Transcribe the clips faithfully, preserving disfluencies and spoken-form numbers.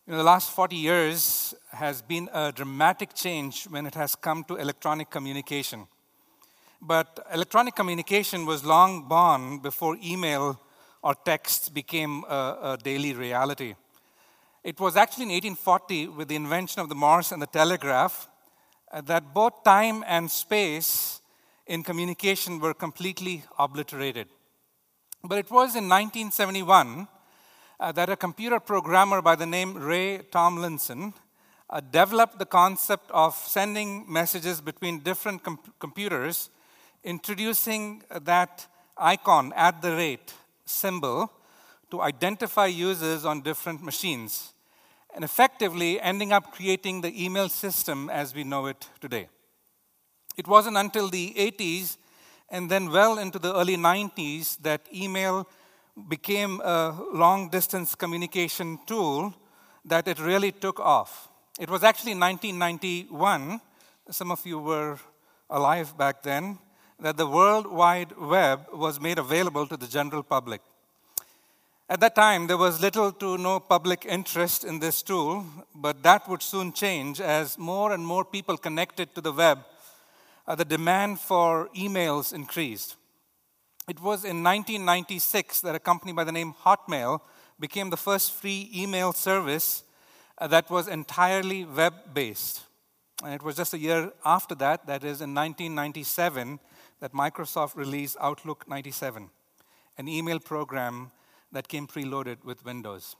In the last forty years has been a dramatic change when it has come to electronic communication. But electronic communication was long born before email or text became a, a daily reality. It was actually in eighteen forty, with the invention of the Morse and the telegraph, uh, that both time and space in communication were completely obliterated. But it was in nineteen seventy-one uh, that a computer programmer by the name Ray Tomlinson uh, developed the concept of sending messages between different com- computers, introducing that icon, at the rate symbol, to identify users on different machines, and effectively ending up creating the email system as we know it today. It wasn't until the eighties and then well into the early nineties that email became a long-distance communication tool that it really took off. It was actually in nineteen ninety-one, some of you were alive back then, that the World Wide Web was made available to the general public. At that time, there was little to no public interest in this tool, but that would soon change as more and more people connected to the web. Uh, the demand for emails increased. It was in nineteen ninety-six that a company by the name Hotmail became the first free email service uh, that was entirely web-based. And it was just a year after that, that is in nineteen ninety-seven, that Microsoft released Outlook ninety-seven, an email program that came preloaded with Windows.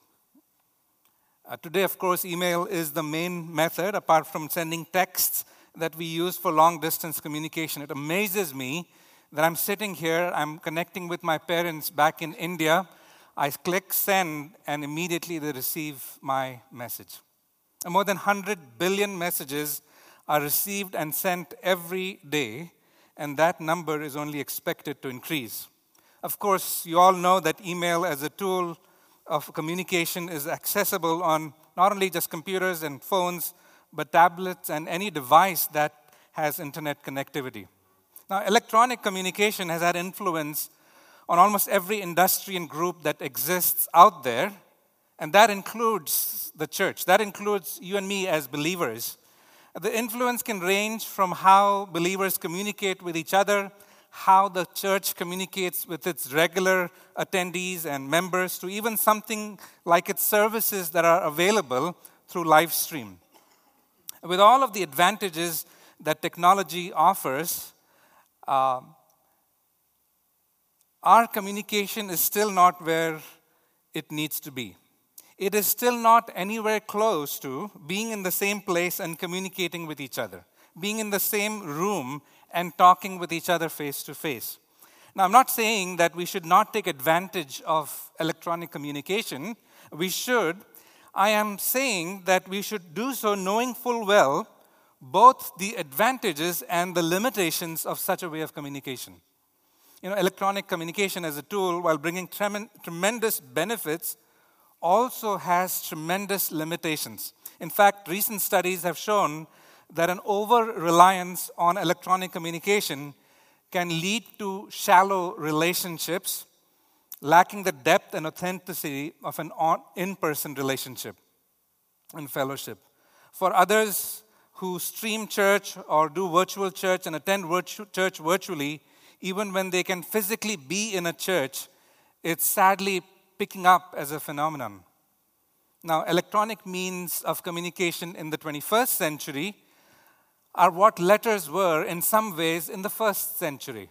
Uh, today, of course, email is the main method, apart from sending texts, that we use for long-distance communication. It amazes me that I'm sitting here, I'm connecting with my parents back in India, I click send, and immediately they receive my message. And more than one hundred billion messages are received and sent every day, and that number is only expected to increase. Of course, you all know that email as a tool of communication is accessible on not only just computers and phones, but tablets and any device that has internet connectivity. Now, electronic communication has had influence on almost every industry and group that exists out there, and that includes the church. That includes you and me as believers. The influence can range from how believers communicate with each other, how the church communicates with its regular attendees and members, to even something like its services that are available through live stream. With all of the advantages that technology offers, uh, our communication is still not where it needs to be. It is still not anywhere close to being in the same place and communicating with each other, being in the same room and talking with each other face to face. Now, I'm not saying that we should not take advantage of electronic communication. We should. I am saying that we should do so knowing full well both the advantages and the limitations of such a way of communication. You know, electronic communication as a tool, while bringing trem- tremendous benefits, also has tremendous limitations. In fact, recent studies have shown that an over-reliance on electronic communication can lead to shallow relationships, lacking the depth and authenticity of an in-person relationship and fellowship. For others who stream church or do virtual church and attend virtu- church virtually, even when they can physically be in a church, it's sadly picking up as a phenomenon. Now, electronic means of communication in the twenty-first century are what letters were in some ways in the first century.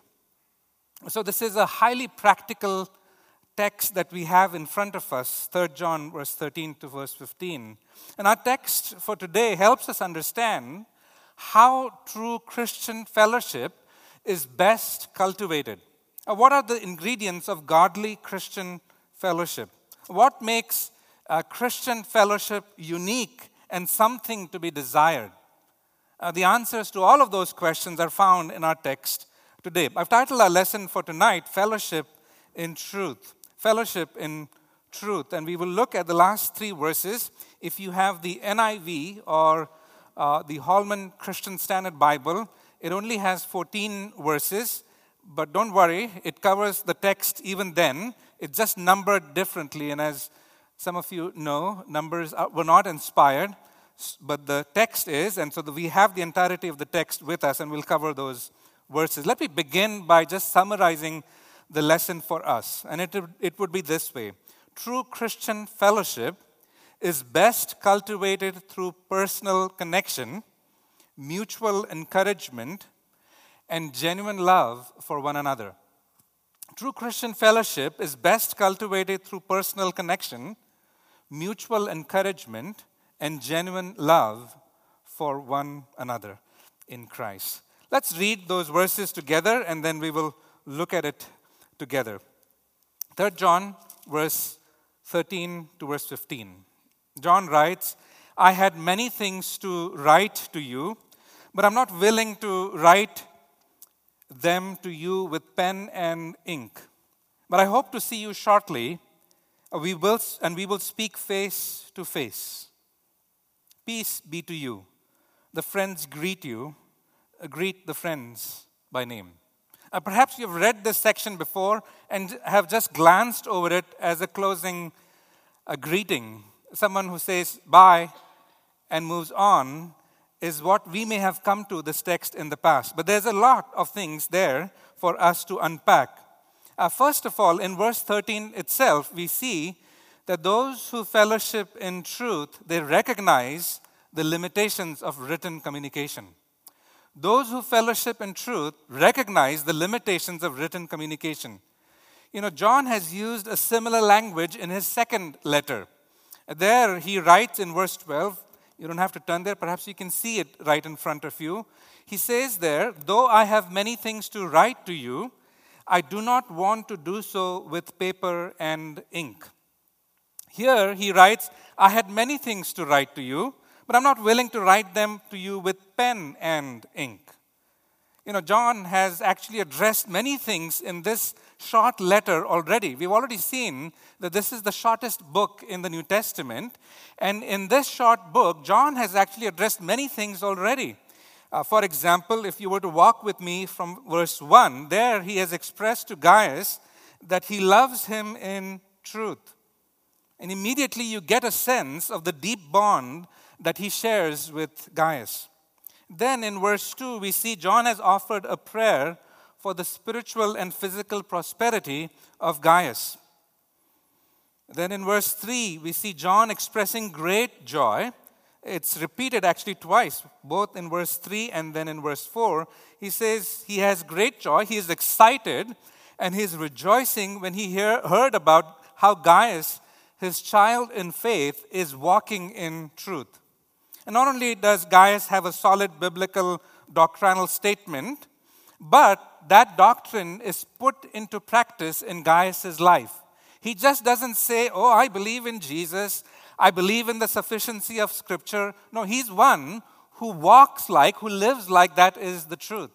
So this is a highly practical text that we have in front of us, Third John verse thirteen to verse fifteen. And our text for today helps us understand how true Christian fellowship is best cultivated. Uh, What are the ingredients of godly Christian fellowship? What makes uh, Christian fellowship unique and something to be desired? Uh, the answers to all of those questions are found in our text today. I've titled our lesson for tonight, Fellowship in Truth. Fellowship in Truth. And we will look at the last three verses. If you have the N I V or uh, the Holman Christian Standard Bible, it only has fourteen verses. But don't worry, it covers the text even then. It's just numbered differently. And as Some of you know Numbers are, were not inspired, but the text is, and so the, we have the entirety of the text with us, and we'll cover those verses. Let me begin by just summarizing the lesson for us, and it, it would be this way. True Christian fellowship is best cultivated through personal connection, mutual encouragement, and genuine love for one another. True Christian fellowship is best cultivated through personal connection, mutual encouragement, and genuine love for one another in Christ. Let's read those verses together, and then we will look at it together. Third John, verse thirteen to verse fifteen. John writes, I had many things to write to you, but I'm not willing to write them to you with pen and ink. But I hope to see you shortly, we will, and we will speak face to face. Peace be to you. The friends greet you. Greet the friends by name. Uh, perhaps you've read this section before and have just glanced over it as a closing a greeting. Someone who says bye and moves on is what we may have come to this text in the past. But there's a lot of things there for us to unpack. Uh, first of all, in verse thirteen itself, we see that those who fellowship in truth, they recognize the limitations of written communication. Those who fellowship in truth recognize the limitations of written communication. You know, John has used a similar language in his second letter. There he writes in verse twelve, you don't have to turn there, perhaps you can see it right in front of you. He says there, though I have many things to write to you, I do not want to do so with paper and ink. Here he writes, I had many things to write to you, but I'm not willing to write them to you with pen and ink. You know, John has actually addressed many things in this short letter already. We've already seen that this is the shortest book in the New Testament. And in this short book, John has actually addressed many things already. Uh, for example, if you were to walk with me from verse one, there he has expressed to Gaius that he loves him in truth. And immediately you get a sense of the deep bond that he shares with Gaius. Then in verse two, we see John has offered a prayer for the spiritual and physical prosperity of Gaius. Then in verse three, we see John expressing great joy. It's repeated actually twice, both in verse three and then in verse four. He says he has great joy, he is excited, and he is rejoicing when he hear, heard about how Gaius, his child in faith, is walking in truth. And not only does Gaius have a solid biblical doctrinal statement, but that doctrine is put into practice in Gaius' life. He just doesn't say, oh, I believe in Jesus, I believe in the sufficiency of Scripture. No, he's one who walks like, who lives like that is the truth.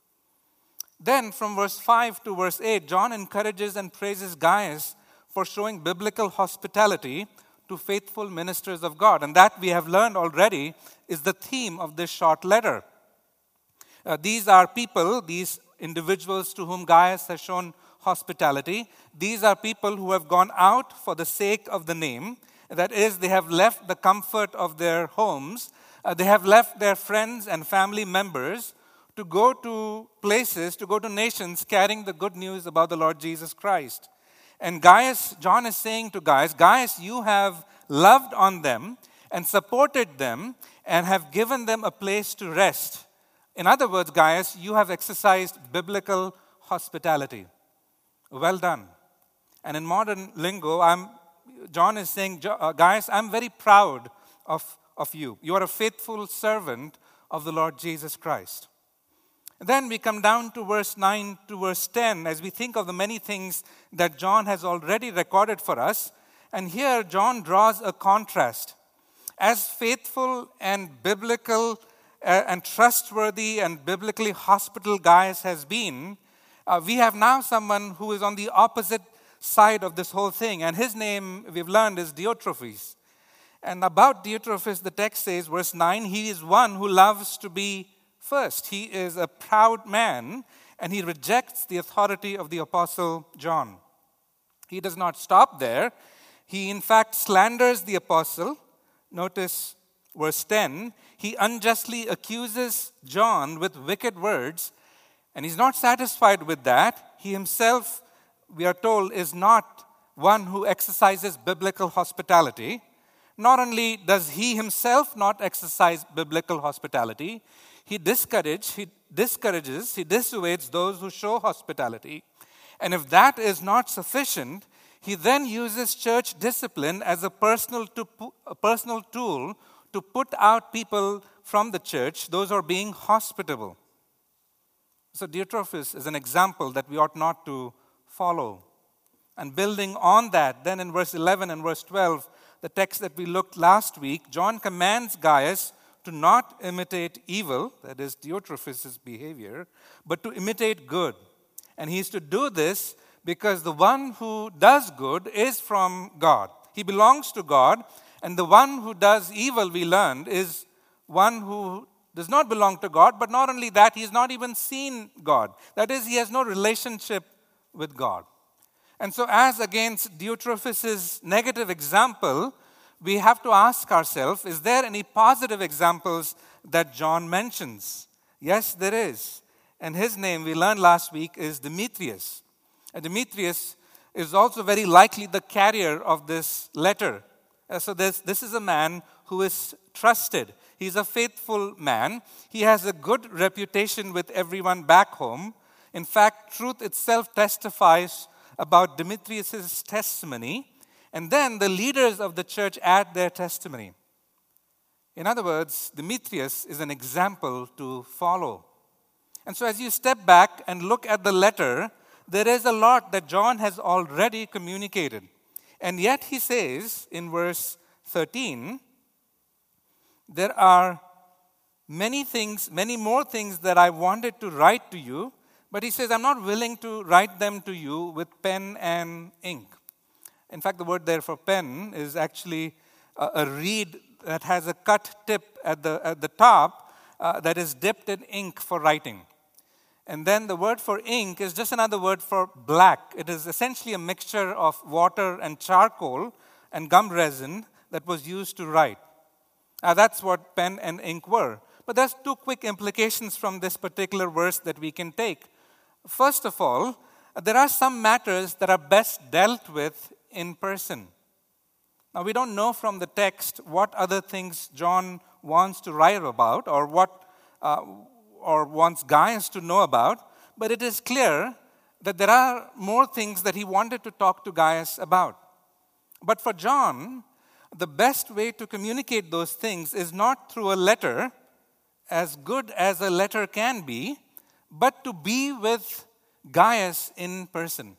Then from verse five to verse eight, John encourages and praises Gaius for showing biblical hospitality to faithful ministers of God. And that we have learned already is the theme of this short letter. Uh, these are people, these individuals to whom Gaius has shown hospitality. These are people who have gone out for the sake of the name. That is, they have left the comfort of their homes. Uh, they have left their friends and family members to go to places, to go to nations carrying the good news about the Lord Jesus Christ. And Gaius, John is saying to Gaius, Gaius, you have loved on them and supported them and have given them a place to rest. In other words, Gaius, you have exercised biblical hospitality. Well done. And in modern lingo, I'm, John is saying, uh, Gaius, I'm very proud of, of you. You are a faithful servant of the Lord Jesus Christ. And then we come down to verse nine to verse ten as we think of the many things that John has already recorded for us. And here John draws a contrast. As faithful and biblical uh, and trustworthy and biblically hospitable Gaius has been, uh, we have now someone who is on the opposite side of this whole thing. And his name, we've learned, is Diotrephes. And about Diotrephes, the text says, verse nine, he is one who loves to be first. He is a proud man, and he rejects the authority of the Apostle John. He does not stop there. He, in fact, slanders the apostle. Notice verse ten. He unjustly accuses John with wicked words, and he's not satisfied with that. He himself, we are told, is not one who exercises biblical hospitality. Not only does he himself not exercise biblical hospitality, he discourage, he discourages, he dissuades those who show hospitality. And if that is not sufficient, he then uses church discipline as a personal, to, a personal tool to put out people from the church, those who are being hospitable. So Diotrephes is an example that we ought not to follow. And building on that, then in verse eleven and verse twelve, the text that we looked last week, John commands Gaius to not imitate evil, that is Diotrephes' behavior, but to imitate good. And he is to do this because the one who does good is from God. He belongs to God, and the one who does evil, we learned, is one who does not belong to God, but not only that, he has not even seen God. That is, he has no relationship with God. And so as against Diotrephes' negative example, we have to ask ourselves, is there any positive examples that John mentions? Yes, there is. And his name, we learned last week, is Demetrius. And Demetrius is also very likely the carrier of this letter. Uh, So this, this is a man who is trusted. He's a faithful man. He has a good reputation with everyone back home. In fact, truth itself testifies about Demetrius' testimony, and then the leaders of the church add their testimony. In other words, Demetrius is an example to follow. And so as you step back and look at the letter, there is a lot that John has already communicated. And yet he says in verse thirteen, there are many things, many more things that I wanted to write to you, but he says, I'm not willing to write them to you with pen and ink. In fact, the word there for pen is actually a, a reed that has a cut tip at the, at the top uh, that is dipped in ink for writing. And then the word for ink is just another word for black. It is essentially a mixture of water and charcoal and gum resin that was used to write. Uh, that's what pen and ink were. But there's two quick implications from this particular verse that we can take. First of all, there are some matters that are best dealt with in person. Now, we don't know from the text what other things John wants to write about or what uh, or wants Gaius to know about, but it is clear that there are more things that he wanted to talk to Gaius about. But for John, the best way to communicate those things is not through a letter, as good as a letter can be, but to be with Gaius in person.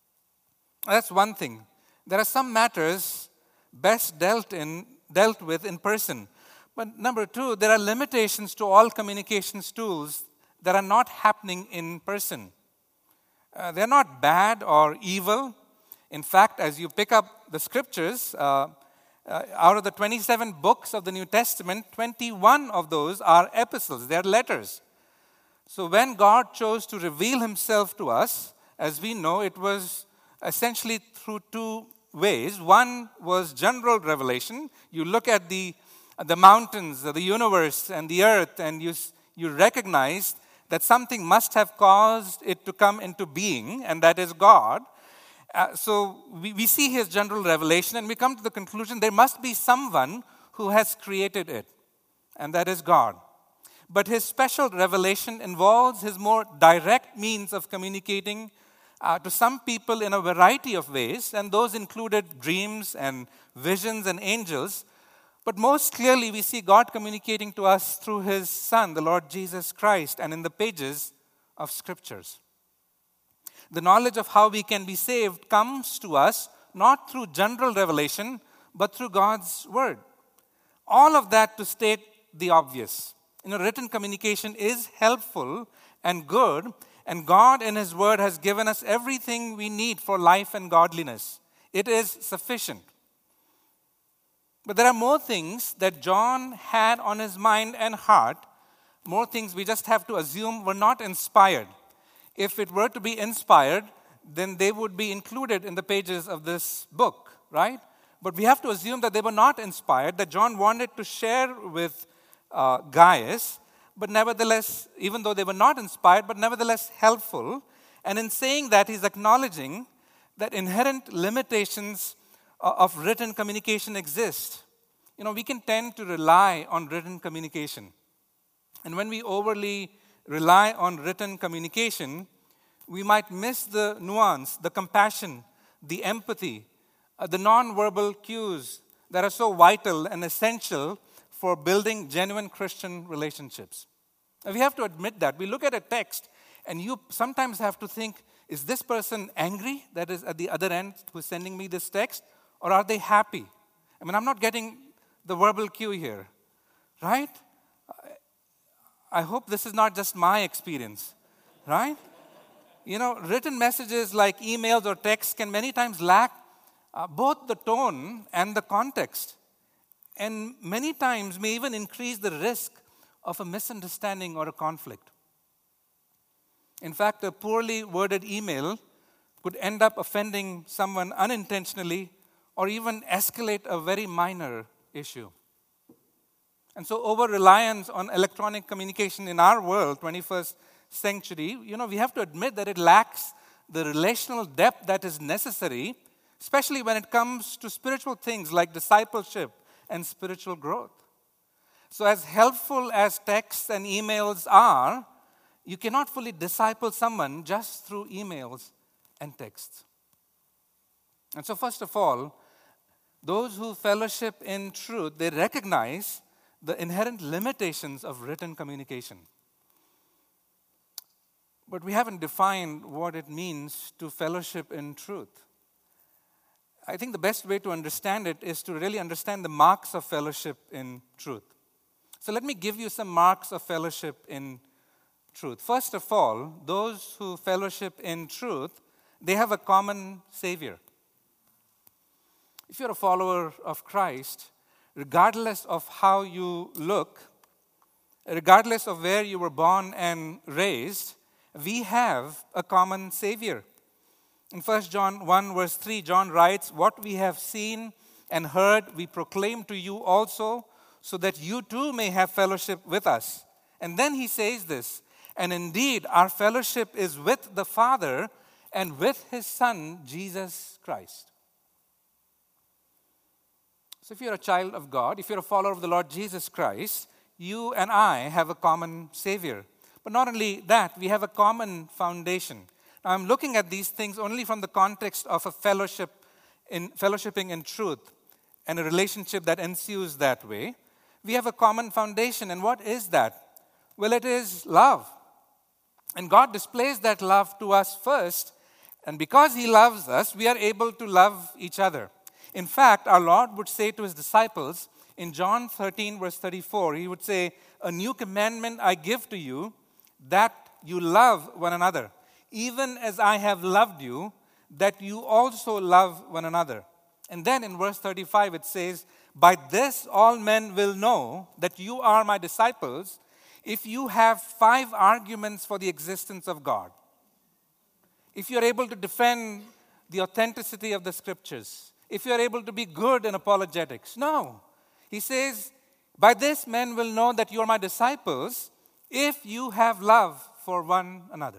That's one thing. There are some matters best dealt in dealt with in person. But number two, there are limitations to all communications tools that are not happening in person. Uh, they're not bad or evil. In fact, as you pick up the scriptures, uh, uh, out of the twenty-seven books of the New Testament, twenty-one of those are epistles. They're letters. So when God chose to reveal himself to us, as we know, it was essentially through two ways. One was general revelation. You look at the, the mountains, the universe, and the earth, and you, you recognize that something must have caused it to come into being, and that is God. Uh, so we, we see his general revelation, and we come to the conclusion there must be someone who has created it, and that is God. But his special revelation involves his more direct means of communicating uh, to some people in a variety of ways, and those included dreams and visions and angels. But most clearly, we see God communicating to us through his Son, the Lord Jesus Christ, and in the pages of Scriptures. The knowledge of how we can be saved comes to us not through general revelation, but through God's Word. All of that to state the obvious. You know, written communication is helpful and good, and God in his Word has given us everything we need for life and godliness. It is sufficient. But there are more things that John had on his mind and heart, more things we just have to assume were not inspired. If it were to be inspired, then they would be included in the pages of this book, right? But we have to assume that they were not inspired, that John wanted to share with uh, Gaius, but nevertheless, even though they were not inspired, but nevertheless helpful. And in saying that, he's acknowledging that inherent limitations of written communication exist. You know, we can tend to rely on written communication. And when we overly rely on written communication, we might miss the nuance, the compassion, the empathy, uh, the non-verbal cues that are so vital and essential for building genuine Christian relationships. And we have to admit that. We look at a text, and you sometimes have to think, is this person angry that is at the other end who's sending me this text? Or are they happy? I mean, I'm not getting the verbal cue here, right? I hope this is not just my experience, right? You know, written messages like emails or texts can many times lack uh, both the tone and the context, and many times may even increase the risk of a misunderstanding or a conflict. In fact, a poorly worded email could end up offending someone unintentionally or even escalate a very minor issue. And so over-reliance on electronic communication in our world, twenty-first century, you know, we have to admit that it lacks the relational depth that is necessary, especially when it comes to spiritual things like discipleship and spiritual growth. So as helpful as texts and emails are, you cannot fully disciple someone just through emails and texts. And so first of all, those who fellowship in truth, they recognize the inherent limitations of written communication. But we haven't defined what it means to fellowship in truth. I think the best way to understand it is to really understand the marks of fellowship in truth. So let me give you some marks of fellowship in truth. First of all, those who fellowship in truth, they have a common Savior. If you're a follower of Christ, regardless of how you look, regardless of where you were born and raised, we have a common Savior. In First John one, verse three, John writes, "What we have seen and heard, we proclaim to you also, so that you too may have fellowship with us." And then he says this, "And indeed, our fellowship is with the Father and with His Son, Jesus Christ." So if you're a child of God, if you're a follower of the Lord Jesus Christ, you and I have a common Savior. But not only that, we have a common foundation. Now, I'm looking at these things only from the context of a fellowship in fellowshipping in truth and a relationship that ensues that way. We have a common foundation, and what is that? Well, it is love. And God displays that love to us first, and because He loves us, we are able to love each other. In fact, our Lord would say to His disciples in John thirteen, verse thirty-four, He would say, "A new commandment I give to you, that you love one another, even as I have loved you, that you also love one another." And then in verse thirty-five it says, "By this all men will know that you are my disciples, if you have five arguments for the existence of God." If you're able to defend the authenticity of the Scriptures, if you're able to be good in apologetics. No. He says, "By this men will know that you are my disciples, if you have love for one another."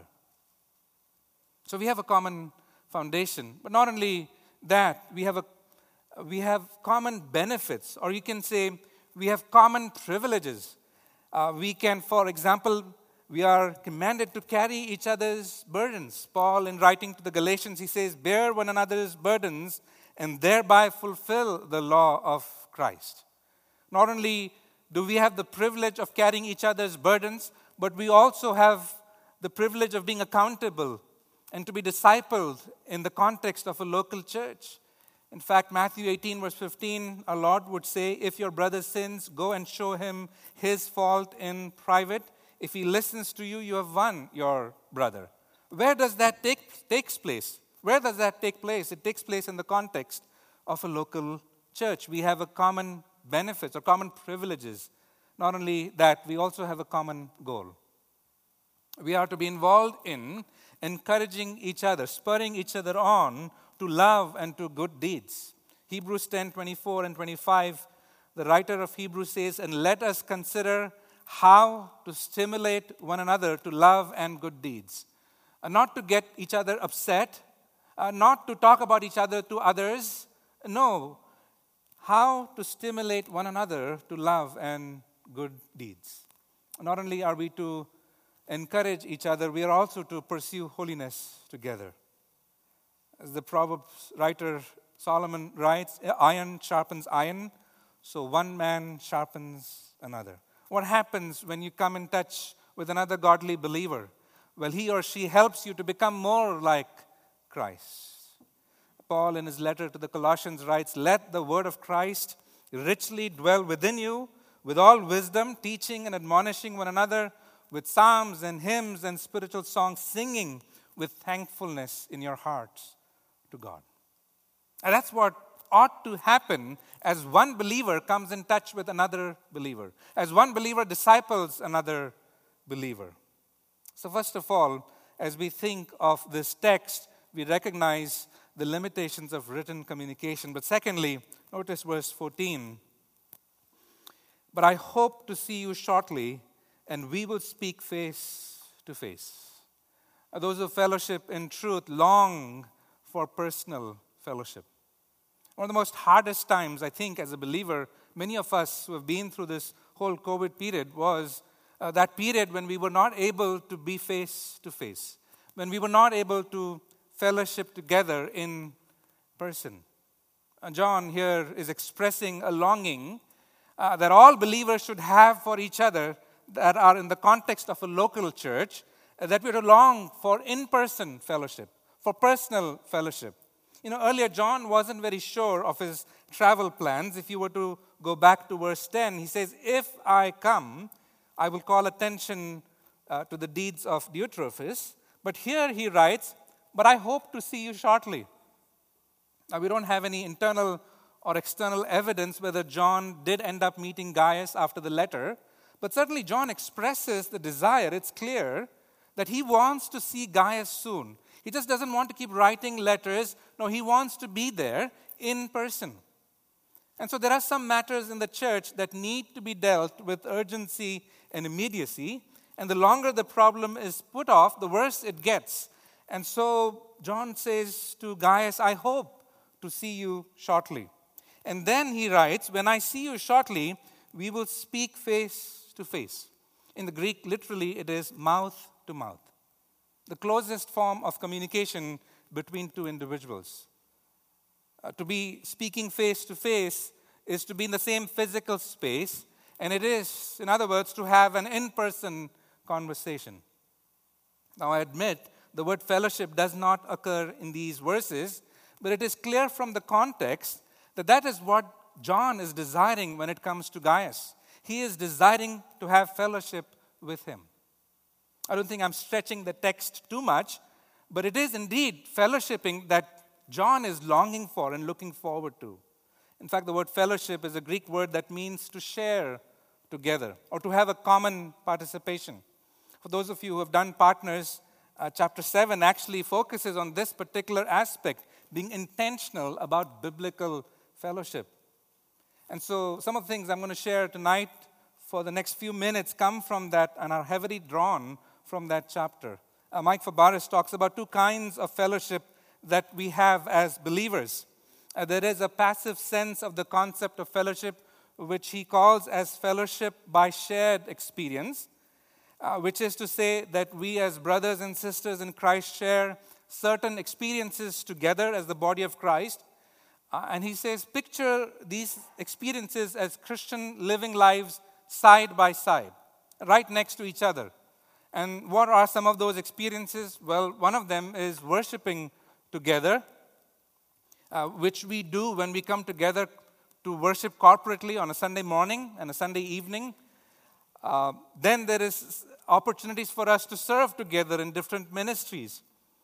So we have a common foundation. But not only that, we have a we have common benefits, or you can say we have common privileges. Uh, we can, for example, we are commanded to carry each other's burdens. Paul, in writing to the Galatians, he says, "Bear one another's burdens and thereby fulfill the law of Christ." Not only do we have the privilege of carrying each other's burdens, but we also have the privilege of being accountable and to be discipled in the context of a local church. In fact, Matthew eighteen, verse fifteen, our Lord would say, "If your brother sins, go and show him his fault in private. If he listens to you, you have won your brother." Where does that take takes place? Where does that take place? It takes place in the context of a local church. We have a common benefits or common privileges. Not only that, we also have a common goal. We are to be involved in encouraging each other, spurring each other on to love and to good deeds. Hebrews ten, twenty-four and twenty-five, the writer of Hebrews says, "And let us consider how to stimulate one another to love and good deeds." Uh, not to get each other upset, uh, not to talk about each other to others. No, how to stimulate one another to love and good deeds. Not only are we to encourage each other, we are also to pursue holiness together. As the Proverbs writer Solomon writes, "Iron sharpens iron, so one man sharpens another." What happens when you come in touch with another godly believer? Well, he or she helps you to become more like Christ. Paul, in his letter to the Colossians, writes, "Let the word of Christ richly dwell within you, with all wisdom, teaching and admonishing one another with psalms and hymns and spiritual songs, singing with thankfulness in your hearts to God." And that's what ought to happen as one believer comes in touch with another believer, as one believer disciples another believer. So first of all, as we think of this text, we recognize the limitations of written communication. But secondly, notice verse fourteen. "But I hope to see you shortly, and we will speak face to face." Those who fellowship in truth long for personal fellowship. One of the most hardest times, I think, as a believer, many of us who have been through this whole COVID period, was uh, that period when we were not able to be face to face, when we were not able to fellowship together in person. Uh, John here is expressing a longing uh, that all believers should have for each other that are in the context of a local church, uh, that we are to long for in-person fellowship, for personal fellowship. You know, earlier John wasn't very sure of his travel plans. If you were to go back to verse ten, he says, "If I come, I will call attention uh, to the deeds of Diotrephes." But here he writes, "But I hope to see you shortly." Now, we don't have any internal or external evidence whether John did end up meeting Gaius after the letter, but certainly John expresses the desire. It's clear that he wants to see Gaius soon. He just doesn't want to keep writing letters. No, he wants to be there in person. And so there are some matters in the church that need to be dealt with urgency and immediacy. And the longer the problem is put off, the worse it gets. And so John says to Gaius, "I hope to see you shortly." And then he writes, "When I see you shortly, we will speak face to face." In the Greek, literally, it is mouth to mouth. The closest form of communication between two individuals. Uh, to be speaking face to face is to be in the same physical space, and it is, in other words, to have an in-person conversation. Now, I admit the word fellowship does not occur in these verses, but it is clear from the context that that is what John is desiring when it comes to Gaius. He is desiring to have fellowship with him. I don't think I'm stretching the text too much, but it is indeed fellowshipping that John is longing for and looking forward to. In fact, the word fellowship is a Greek word that means to share together or to have a common participation. For those of you who have done Partners, uh, chapter seven actually focuses on this particular aspect, being intentional about biblical fellowship. And so some of the things I'm going to share tonight for the next few minutes come from that and are heavily drawn from that chapter. Uh, Mike Fabaris talks about two kinds of fellowship that we have as believers. Uh, there is a passive sense of the concept of fellowship, which he calls as fellowship by shared experience, uh, which is to say that we as brothers and sisters in Christ share certain experiences together as the body of Christ. Uh, and he says, picture these experiences as Christian living lives side by side, right next to each other. And what are some of those experiences? Well, one of them is worshiping together, uh, which we do when we come together to worship corporately on a Sunday morning and a Sunday evening. Uh, then there is opportunities for us to serve together in different ministries.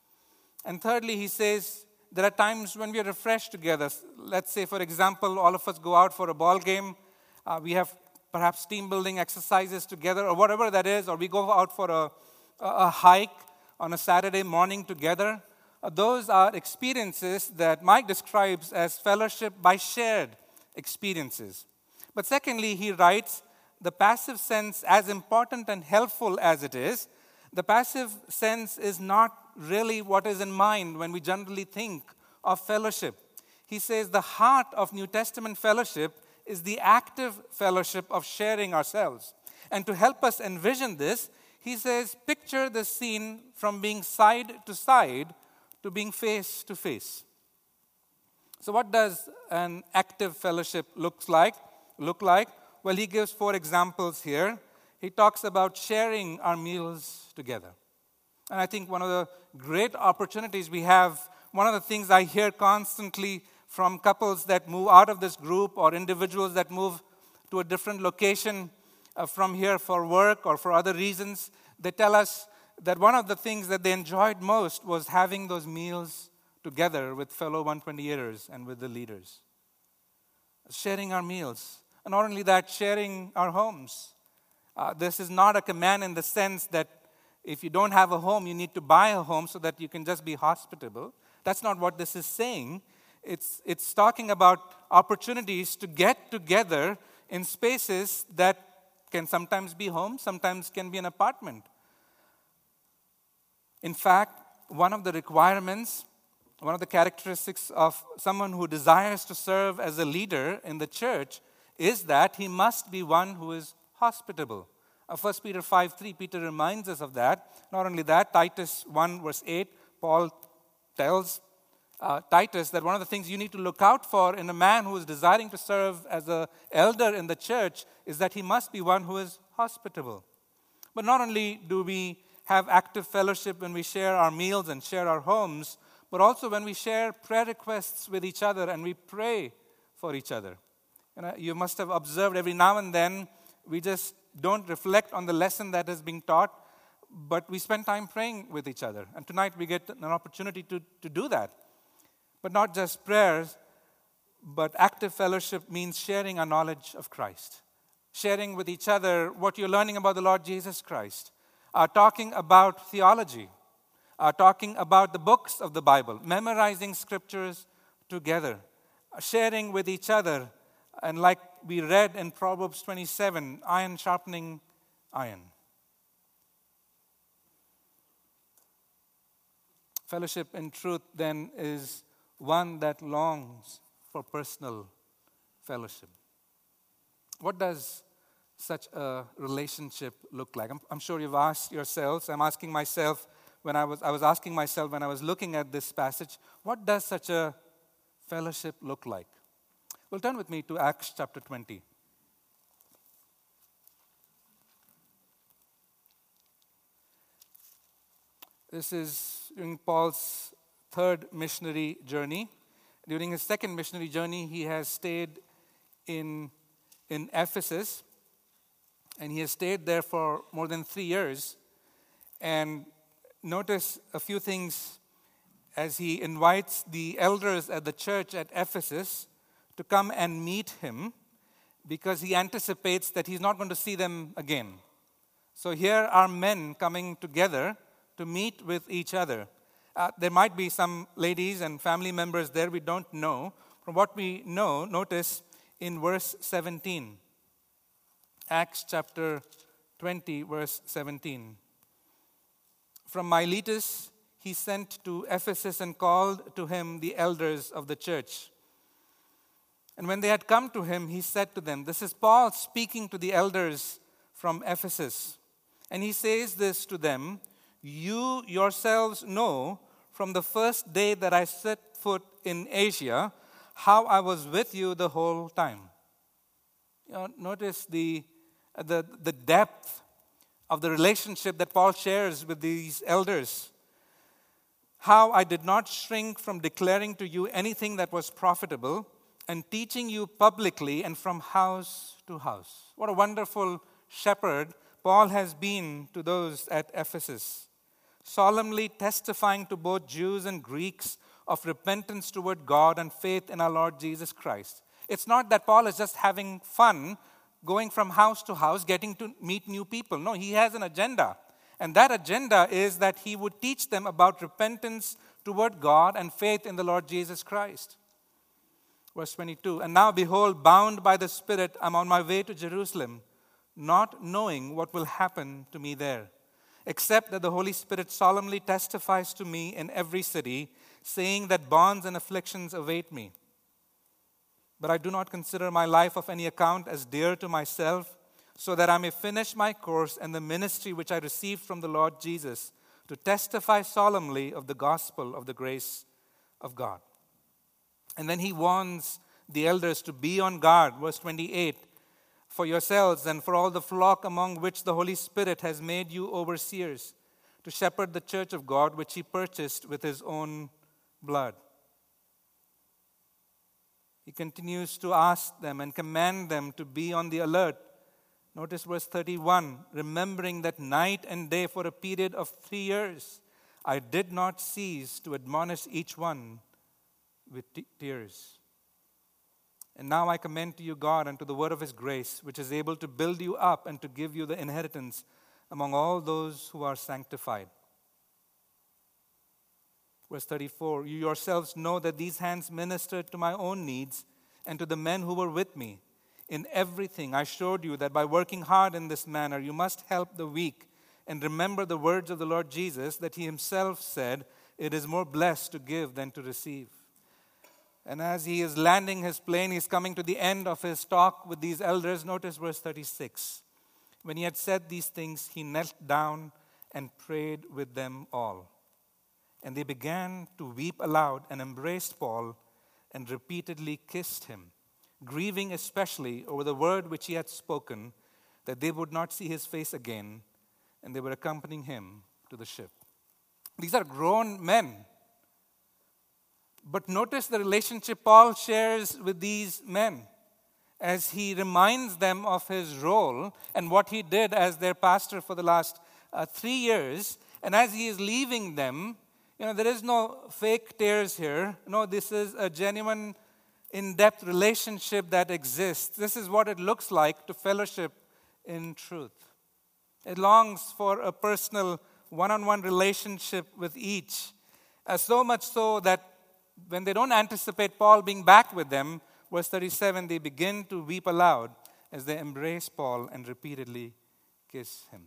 And thirdly, he says, there are times when we are refreshed together. Let's say, for example, all of us go out for a ball game. Uh, we have perhaps team building exercises together or whatever that is, or we go out for a, a hike on a Saturday morning together. Uh, those are experiences that Mike describes as fellowship by shared experiences. But secondly, he writes, the passive sense, as important and helpful as it is, the passive sense is not really what is in mind when we generally think of fellowship. He says the heart of New Testament fellowship is the active fellowship of sharing ourselves. And to help us envision this, he says, picture the scene from being side to side to being face to face. So what does an active fellowship looks like, look like? Well, he gives four examples here. He talks about sharing our meals together. And I think one of the great opportunities we have, one of the things I hear constantly from couples that move out of this group or individuals that move to a different location uh, from here for work or for other reasons, they tell us that one of the things that they enjoyed most was having those meals together with fellow one twenty-eighters and with the leaders. Sharing our meals. And not only that, sharing our homes. Uh, this is not a command in the sense that if you don't have a home, you need to buy a home so that you can just be hospitable. That's not what this is saying. It's, it's talking about opportunities to get together in spaces that can sometimes be home, sometimes can be an apartment. In fact, one of the requirements, one of the characteristics of someone who desires to serve as a leader in the church is that he must be one who is hospitable. Uh, First Peter five three, Peter reminds us of that. Not only that, Titus one verse eight, Paul tells uh, Titus that one of the things you need to look out for in a man who is desiring to serve as an elder in the church is that he must be one who is hospitable. But not only do we have active fellowship when we share our meals and share our homes, but also when we share prayer requests with each other and we pray for each other. You know, you must have observed every now and then we just don't reflect on the lesson that is being taught, but we spend time praying with each other. And tonight we get an opportunity to, to do that. But not just prayers, but active fellowship means sharing our knowledge of Christ. Sharing with each other what you're learning about the Lord Jesus Christ. Uh, talking about theology. Uh, talking about the books of the Bible. Memorizing scriptures together. Uh, sharing with each other. And like we read in Proverbs twenty-seven, iron sharpening iron. Fellowship in truth then is one that longs for personal fellowship. What does such a relationship look like? I'm, I'm sure you've asked yourselves, I'm asking myself when I was I was asking myself when I was looking at this passage, what does such a fellowship look like? Well, turn with me to Acts chapter twenty. This is during Paul's third missionary journey. During his second missionary journey, he has stayed in, in Ephesus, and he has stayed there for more than three years. And notice a few things as he invites the elders at the church at Ephesus to come and meet him because he anticipates that he's not going to see them again. So here are men coming together to meet with each other. Uh, there might be some ladies and family members there we don't know. From what we know, notice in verse seventeen. Acts chapter twenty, verse seventeen. From Miletus he sent to Ephesus and called to him the elders of the church. And when they had come to him, he said to them, this is Paul speaking to the elders from Ephesus. And he says this to them, you yourselves know from the first day that I set foot in Asia, how I was with you the whole time. You know, notice the, the, the depth of the relationship that Paul shares with these elders. How I did not shrink from declaring to you anything that was profitable and teaching you publicly and from house to house. What a wonderful shepherd Paul has been to those at Ephesus, solemnly testifying to both Jews and Greeks of repentance toward God and faith in our Lord Jesus Christ. It's not that Paul is just having fun going from house to house, getting to meet new people. No, he has an agenda. And that agenda is that he would teach them about repentance toward God and faith in the Lord Jesus Christ. Verse twenty-two, and now behold, bound by the Spirit, I'm on my way to Jerusalem, not knowing what will happen to me there, except that the Holy Spirit solemnly testifies to me in every city, saying that bonds and afflictions await me. But I do not consider my life of any account as dear to myself, so that I may finish my course and the ministry which I received from the Lord Jesus, to testify solemnly of the gospel of the grace of God. And then he warns the elders to be on guard, verse twenty-eight, for yourselves and for all the flock among which the Holy Spirit has made you overseers, to shepherd the church of God which he purchased with his own blood. He continues to ask them and command them to be on the alert. Notice verse thirty-one, remembering that night and day for a period of three years, I did not cease to admonish each one with t- tears. And now I commend to you God and to the word of his grace, which is able to build you up and to give you the inheritance among all those who are sanctified. Verse thirty-four, you yourselves know that these hands ministered to my own needs and to the men who were with me. In everything I showed you that by working hard in this manner, you must help the weak and remember the words of the Lord Jesus, that he himself said, it is more blessed to give than to receive. And as he is landing his plane, he's coming to the end of his talk with these elders. Notice verse thirty-six. When he had said these things, he knelt down and prayed with them all. And they began to weep aloud and embraced Paul and repeatedly kissed him, grieving especially over the word which he had spoken, that they would not see his face again, and they were accompanying him to the ship. These are grown men. But notice the relationship Paul shares with these men as he reminds them of his role and what he did as their pastor for the last uh, three years. And as he is leaving them, you know, there is no fake tears here. No, this is a genuine, in-depth relationship that exists. This is what it looks like to fellowship in truth. It longs for a personal, one-on-one relationship with each, uh, so much so that when they don't anticipate Paul being back with them, verse thirty-seven, they begin to weep aloud as they embrace Paul and repeatedly kiss him.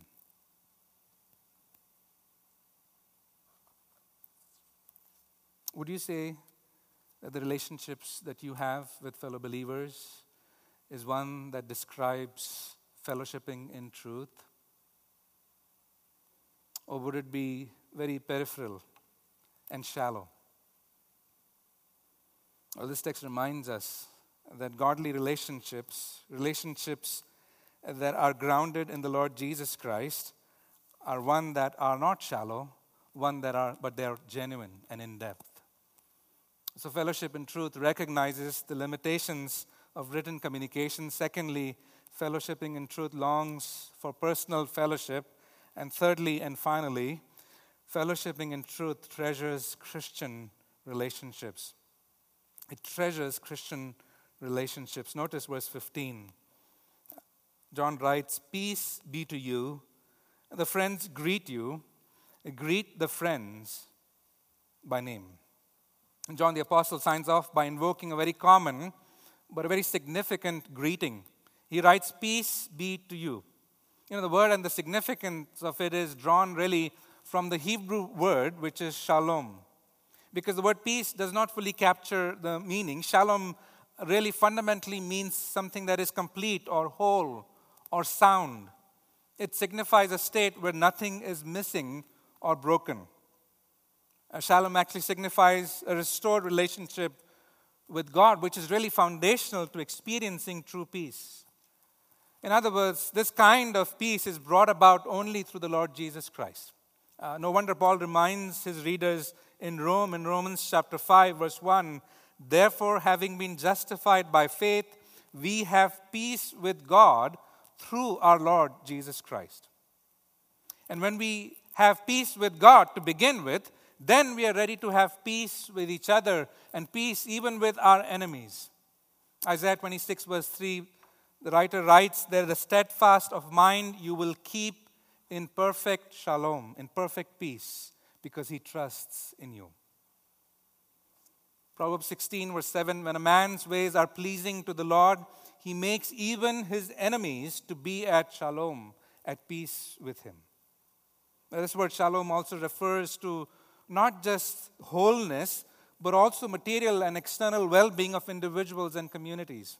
Would you say that the relationships that you have with fellow believers is one that describes fellowshipping in truth? Or would it be very peripheral and shallow? Well, this text reminds us that godly relationships, relationships that are grounded in the Lord Jesus Christ, are one that are not shallow, one that are, but they are genuine and in depth. So fellowship in truth recognizes the limitations of written communication. Secondly, fellowshipping in truth longs for personal fellowship. And thirdly and finally, fellowshipping in truth treasures Christian relationships. It treasures Christian relationships. Notice verse fifteen. John writes, peace be to you. The friends greet you. Greet the friends by name. And John the Apostle signs off by invoking a very common but a very significant greeting. He writes, peace be to you. You know, the word and the significance of it is drawn really from the Hebrew word, which is shalom. Because the word peace does not fully capture the meaning. Shalom really fundamentally means something that is complete or whole or sound. It signifies a state where nothing is missing or broken. Uh, shalom actually signifies a restored relationship with God, which is really foundational to experiencing true peace. In other words, this kind of peace is brought about only through the Lord Jesus Christ. Uh, no wonder Paul reminds his readers in Rome, in Romans chapter five, verse one, therefore, having been justified by faith, we have peace with God through our Lord Jesus Christ. And when we have peace with God to begin with, then we are ready to have peace with each other and peace even with our enemies. Isaiah twenty-six, verse three, the writer writes, there the steadfast of mind you will keep in perfect shalom, in perfect peace, because he trusts in you. Proverbs sixteen, verse seven, when a man's ways are pleasing to the Lord, he makes even his enemies to be at shalom, at peace with him. Now, this word shalom also refers to not just wholeness, but also material and external well-being of individuals and communities.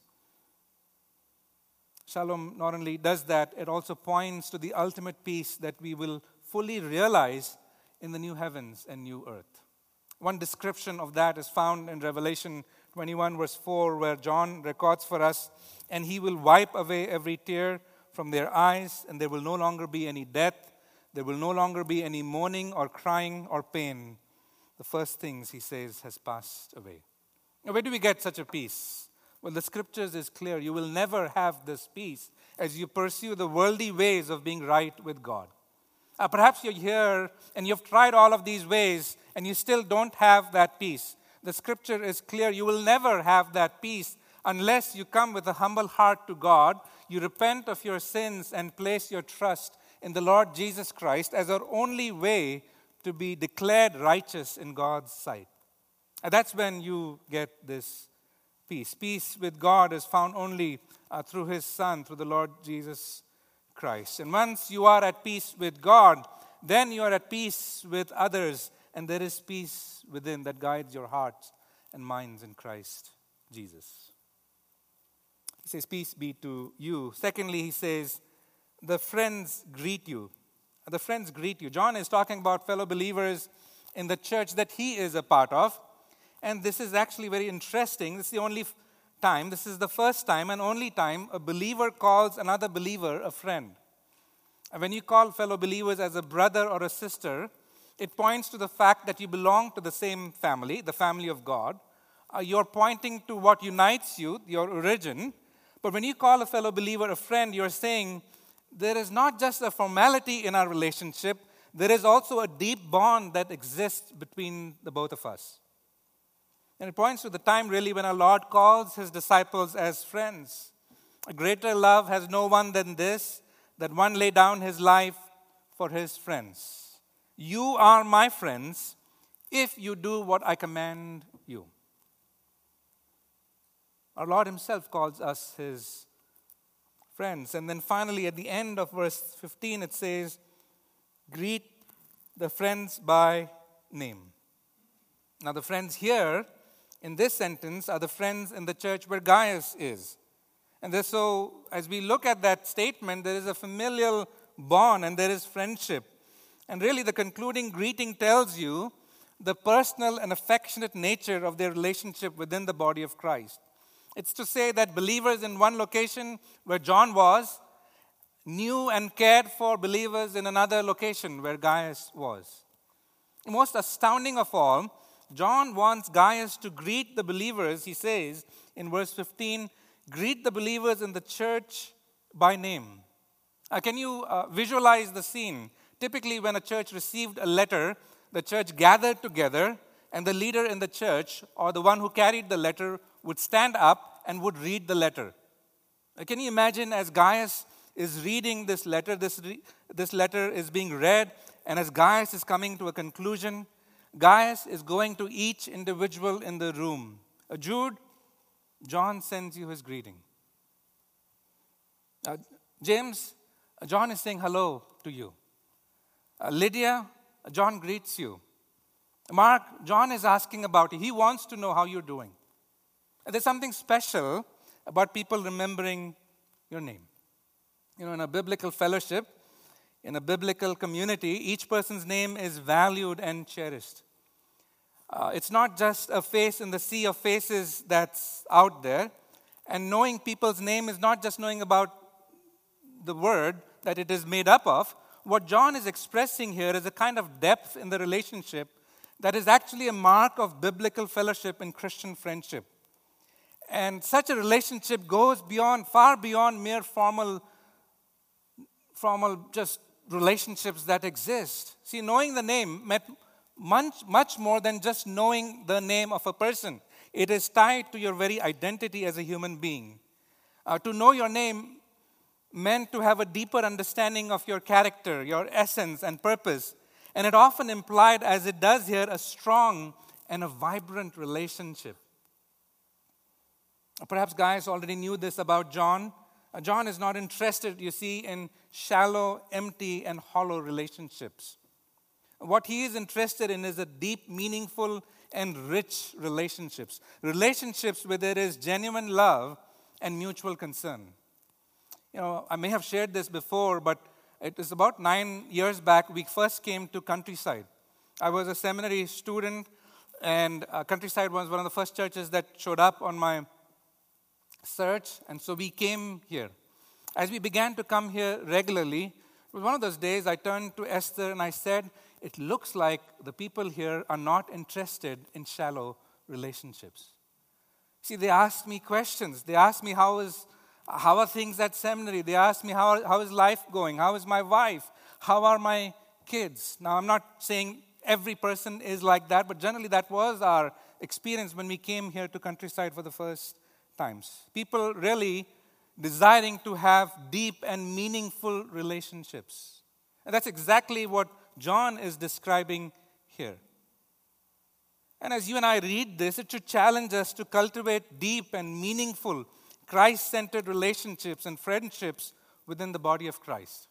Shalom not only does that, it also points to the ultimate peace that we will fully realize in the new heavens and new earth. One description of that is found in Revelation twenty-one, verse four, where John records for us, and he will wipe away every tear from their eyes, and there will no longer be any death. There will no longer be any mourning or crying or pain. The first things, he says, has passed away. Now, where do we get such a peace? Well, the scriptures is clear. You will never have this peace as you pursue the worldly ways of being right with God. Uh, perhaps you're here and you've tried all of these ways and you still don't have that peace. The scripture is clear. You will never have that peace unless you come with a humble heart to God. You repent of your sins and place your trust in the Lord Jesus Christ as our only way to be declared righteous in God's sight. And that's when you get this peace. Peace with God is found only uh, through His Son, through the Lord Jesus Christ. And once you are at peace with God, then you are at peace with others, and there is peace within that guides your hearts and minds in Christ Jesus. He says, peace be to you. Secondly, he says, the friends greet you. The friends greet you. John is talking about fellow believers in the church that he is a part of. And this is actually very interesting. This is the only time, this is the first time and only time a believer calls another believer a friend. And when you call fellow believers as a brother or a sister, it points to the fact that you belong to the same family, the family of God. Uh, you're pointing to what unites you, your origin. But when you call a fellow believer a friend, you're saying there is not just a formality in our relationship, there is also a deep bond that exists between the both of us. And it points to the time really when our Lord calls His disciples as friends. A greater love has no one than this, that one lay down his life for his friends. You are my friends if you do what I command you. Our Lord Himself calls us His friends. And then finally at the end of verse fifteen it says, greet the friends by name. Now the friends here in this sentence are the friends in the church where Gaius is. And this, so as we look at that statement, there is a familial bond and there is friendship. And really the concluding greeting tells you the personal and affectionate nature of their relationship within the body of Christ. It's to say that believers in one location where John was knew and cared for believers in another location where Gaius was. Most astounding of all, John wants Gaius to greet the believers, he says in verse fifteen, greet the believers in the church by name. Uh, can you uh, visualize the scene? Typically when a church received a letter, the church gathered together and the leader in the church or the one who carried the letter would stand up and would read the letter. Uh, can you imagine as Gaius is reading this letter, this, re- this letter is being read, and as Gaius is coming to a conclusion, Gaius is going to each individual in the room. Uh, Jude, John sends you his greeting. Uh, James, uh, John is saying hello to you. Uh, Lydia, uh, John greets you. Mark, John is asking about you. He wants to know how you're doing. And there's something special about people remembering your name. You know, in a biblical fellowship, in a biblical community, each person's name is valued and cherished. Uh, it's not just a face in the sea of faces that's out there. And knowing people's name is not just knowing about the word that it is made up of. What John is expressing here is a kind of depth in the relationship that is actually a mark of biblical fellowship and Christian friendship. And such a relationship goes beyond, far beyond mere formal, formal just relationships that exist. See, knowing the name meant much, much more than just knowing the name of a person. It is tied to your very identity as a human being. Uh, to know your name meant to have a deeper understanding of your character, your essence and purpose. And it often implied, as it does here, a strong and a vibrant relationship. Perhaps guys already knew this about John. Uh, John is not interested, you see, in shallow, empty, and hollow relationships. What he is interested in is a deep, meaningful, and rich relationships. Relationships where there is genuine love and mutual concern. You know, I may have shared this before, but it was about nine years back we first came to Countryside. I was a seminary student, and uh, Countryside was one of the first churches that showed up on my search, and so we came here. As we began to come here regularly, it was one of those days I turned to Esther and I said, it looks like the people here are not interested in shallow relationships. See, they asked me questions. They asked me, how is, how are things at seminary? They asked me, how, how is life going? How is my wife? How are my kids? Now, I'm not saying every person is like that, but generally that was our experience when we came here to Countryside for the first times. People really desiring to have deep and meaningful relationships. And that's exactly what John is describing here. And as you and I read this, it should challenge us to cultivate deep and meaningful, Christ-centered relationships and friendships within the body of Christ.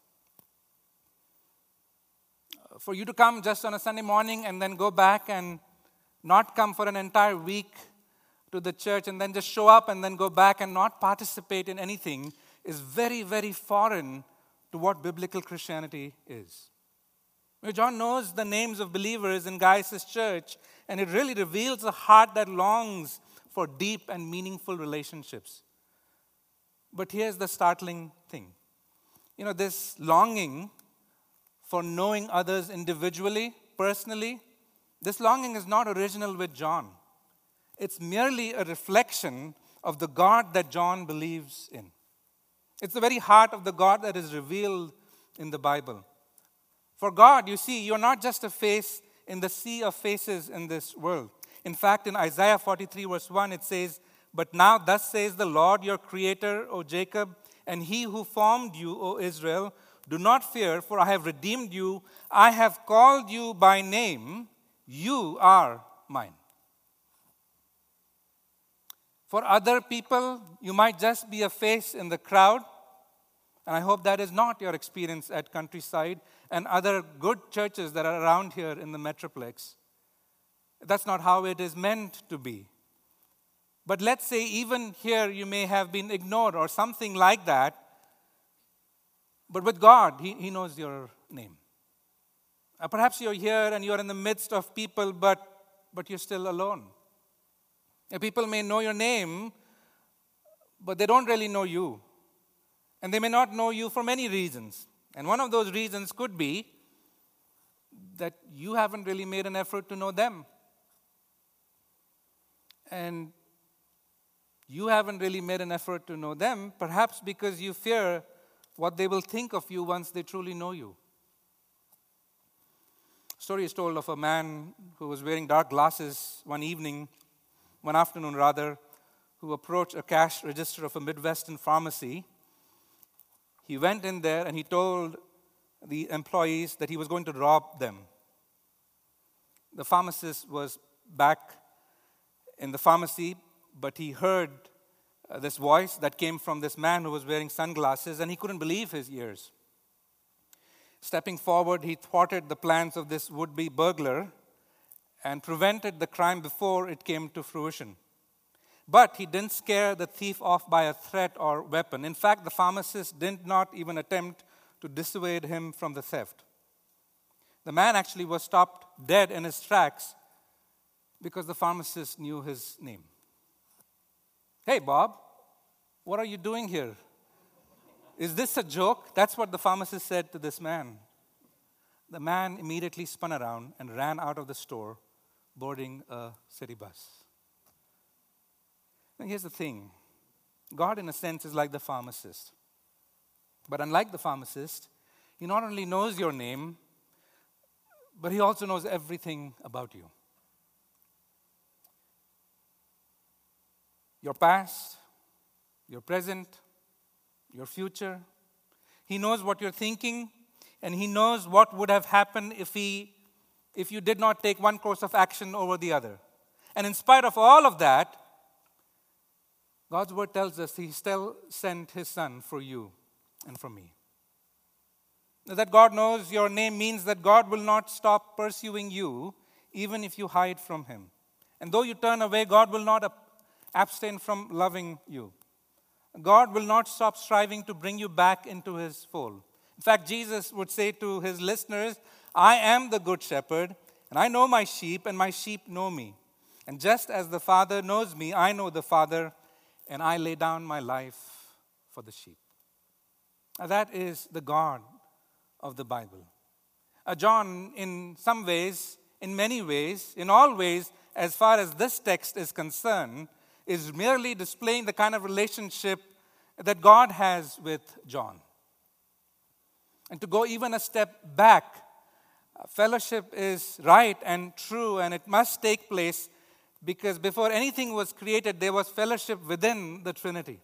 For you to come just on a Sunday morning and then go back and not come for an entire week to the church and then just show up and then go back and not participate in anything is very, very foreign to what biblical Christianity is. John knows the names of believers in Gaius' church, and it really reveals a heart that longs for deep and meaningful relationships. But here's the startling thing. You know, this longing for knowing others individually, personally, this longing is not original with John. It's merely a reflection of the God that John believes in. It's the very heart of the God that is revealed in the Bible. For God, you see, you're not just a face in the sea of faces in this world. In fact, in Isaiah forty-three, verse one, it says, "But now thus says the Lord your Creator, O Jacob, and He who formed you, O Israel, do not fear, for I have redeemed you. I have called you by name. You are mine." For other people, you might just be a face in the crowd. And I hope that is not your experience at Countryside and other good churches that are around here in the Metroplex. That's not how it is meant to be. But let's say even here you may have been ignored or something like that. But with God, He, he knows your name. Uh, perhaps you're here and you're in the midst of people, but, but you're still alone. Uh, people may know your name, but they don't really know you. And they may not know you for many reasons. And one of those reasons could be that you haven't really made an effort to know them. And you haven't really made an effort to know them, perhaps because you fear what they will think of you once they truly know you. A story is told of a man who was wearing dark glasses one evening, one afternoon rather, who approached a cash register of a Midwestern pharmacy. He went in there and he told the employees that he was going to rob them. The pharmacist was back in the pharmacy, but he heard uh, this voice that came from this man who was wearing sunglasses, and he couldn't believe his ears. Stepping forward, he thwarted the plans of this would-be burglar and prevented the crime before it came to fruition. But he didn't scare the thief off by a threat or weapon. In fact, the pharmacist did not even attempt to dissuade him from the theft. The man actually was stopped dead in his tracks because the pharmacist knew his name. "Hey, Bob, what are you doing here? Is this a joke?" That's what the pharmacist said to this man. The man immediately spun around and ran out of the store, boarding a city bus. Now, here's the thing. God, in a sense, is like the pharmacist. But unlike the pharmacist, He not only knows your name, but He also knows everything about you. Your past, your present, your future. He knows what you're thinking, and He knows what would have happened if He if you did not take one course of action over the other. And in spite of all of that, God's word tells us He still sent His Son for you and for me. That God knows your name means that God will not stop pursuing you even if you hide from Him. And though you turn away, God will not abstain from loving you. God will not stop striving to bring you back into His fold. In fact, Jesus would say to His listeners, I am the good shepherd, and I know my sheep, and my sheep know me. And just as the Father knows me, I know the Father, and I lay down my life for the sheep. Now, that is the God of the Bible. Uh, John, in some ways, in many ways, in all ways, as far as this text is concerned, is merely displaying the kind of relationship that God has with John. And to go even a step back, uh, fellowship is right and true, and it must take place because before anything was created, there was fellowship within the Trinity.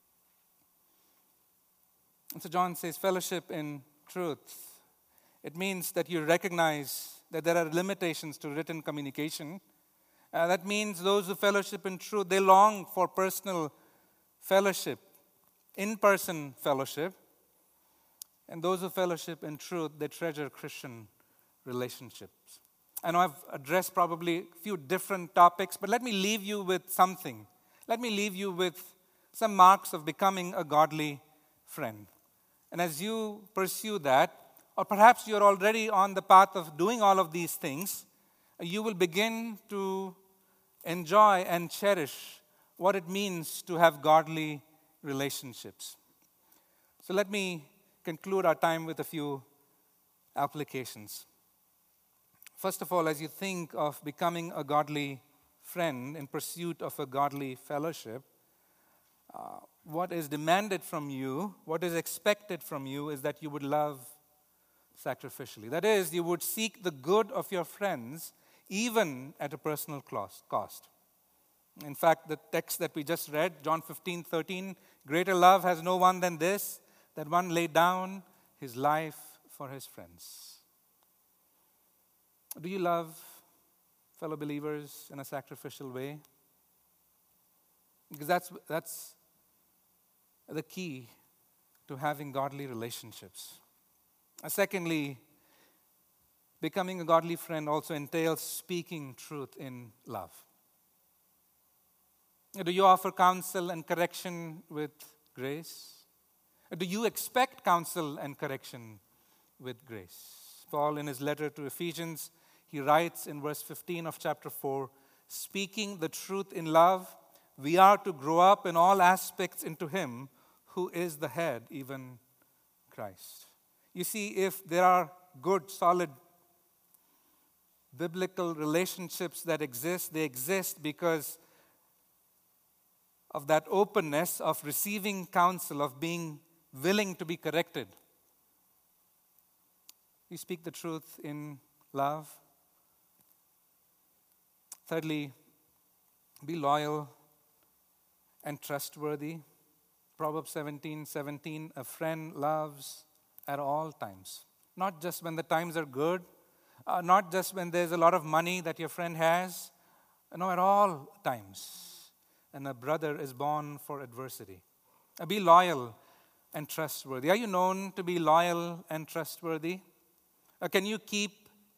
And so John says, fellowship in truth. It means that you recognize that there are limitations to written communication. Uh, that means those who fellowship in truth, they long for personal fellowship, in-person fellowship. And those who fellowship in truth, they treasure Christian relationships. I know I've addressed probably a few different topics, but let me leave you with something. Let me leave you with some marks of becoming a godly friend. And as you pursue that, or perhaps you're already on the path of doing all of these things, you will begin to enjoy and cherish what it means to have godly relationships. So let me conclude our time with a few applications. First of all, as you think of becoming a godly friend in pursuit of a godly fellowship, uh, what is demanded from you, what is expected from you is that you would love sacrificially. That is, you would seek the good of your friends even at a personal cost. In fact, the text that we just read, John fifteen thirteen, greater love has no one than this, that one laid down his life for his friends. Do you love fellow believers in a sacrificial way? Because that's, that's the key to having godly relationships. Uh, secondly, becoming a godly friend also entails speaking truth in love. Do you offer counsel and correction with grace? Do you expect counsel and correction with grace? Paul, in his letter to Ephesians, he writes in verse fifteen of chapter four, speaking the truth in love, we are to grow up in all aspects into Him who is the head, even Christ. You see, if there are good, solid, biblical relationships that exist, they exist because of that openness of receiving counsel, of being willing to be corrected. You speak the truth in love. Thirdly, be loyal and trustworthy. Proverbs seventeen seventeen, a friend loves at all times. Not just when the times are good, uh, not just when there's a lot of money that your friend has, no, at all times. And a brother is born for adversity. Uh, be loyal and trustworthy. Are you known to be loyal and trustworthy? Uh, can you keep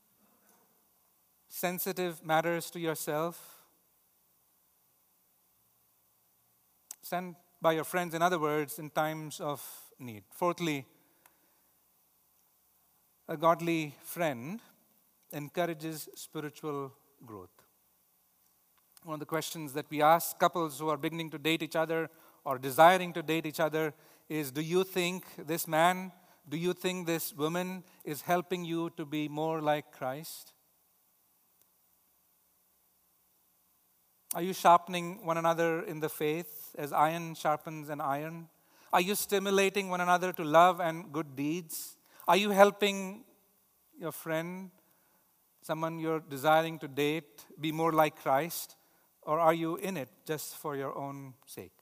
sensitive matters to yourself? Stand by your friends, in other words, in times of need. Fourthly, a godly friend encourages spiritual growth. One of the questions that we ask couples who are beginning to date each other or desiring to date each other is, do you think this man, do you think this woman is helping you to be more like Christ? Are you sharpening one another in the faith as iron sharpens an iron? Are you stimulating one another to love and good deeds? Are you helping your friend, someone you're desiring to date, be more like Christ? Or are you in it just for your own sake?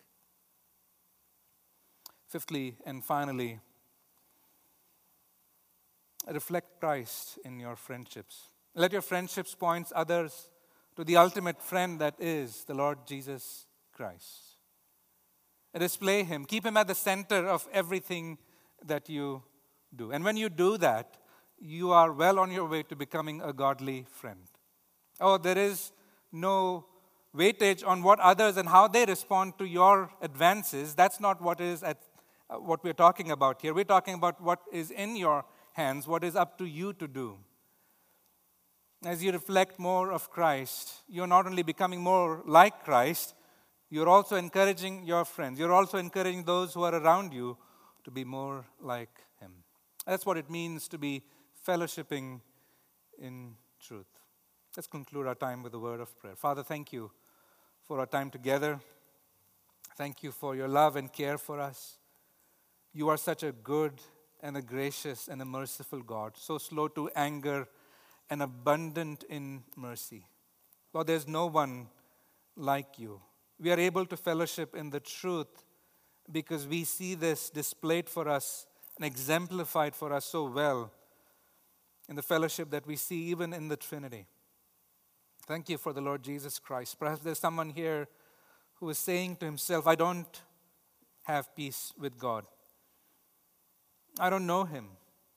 Fifthly and finally, reflect Christ in your friendships. Let your friendships point others to the ultimate friend that is the Lord Jesus Christ. Display Him. Keep Him at the center of everything that you do. And when you do that, you are well on your way to becoming a godly friend. Oh, there is no weightage on what others and how they respond to your advances. That's not what is at uh, what we're talking about here. We're talking about what is in your hands, what is up to you to do. As you reflect more of Christ, you're not only becoming more like Christ, you're also encouraging your friends. You're also encouraging those who are around you to be more like Him. That's what it means to be fellowshipping in truth. Let's conclude our time with a word of prayer. Father, thank you for our time together. Thank you for your love and care for us. You are such a good and a gracious and a merciful God, so slow to anger and abundant in mercy. Lord, there's no one like you. We are able to fellowship in the truth because we see this displayed for us and exemplified for us so well in the fellowship that we see even in the Trinity. Thank you for the Lord Jesus Christ. Perhaps there's someone here who is saying to himself, I don't have peace with God. I don't know Him.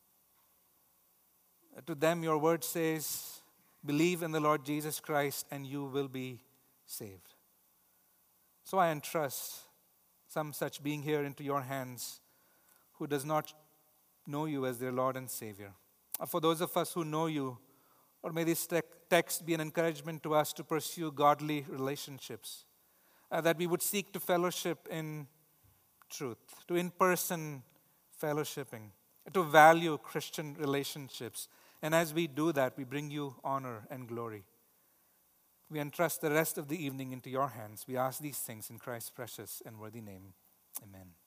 To them, your word says, believe in the Lord Jesus Christ and you will be saved. So I entrust some such being here into your hands who does not know you as their Lord and Savior. For those of us who know you, or may this te- text be an encouragement to us to pursue godly relationships, uh, that we would seek to fellowship in truth, to in-person fellowshipping, to value Christian relationships. And as we do that, we bring you honor and glory. We entrust the rest of the evening into your hands. We ask these things in Christ's precious and worthy name. Amen.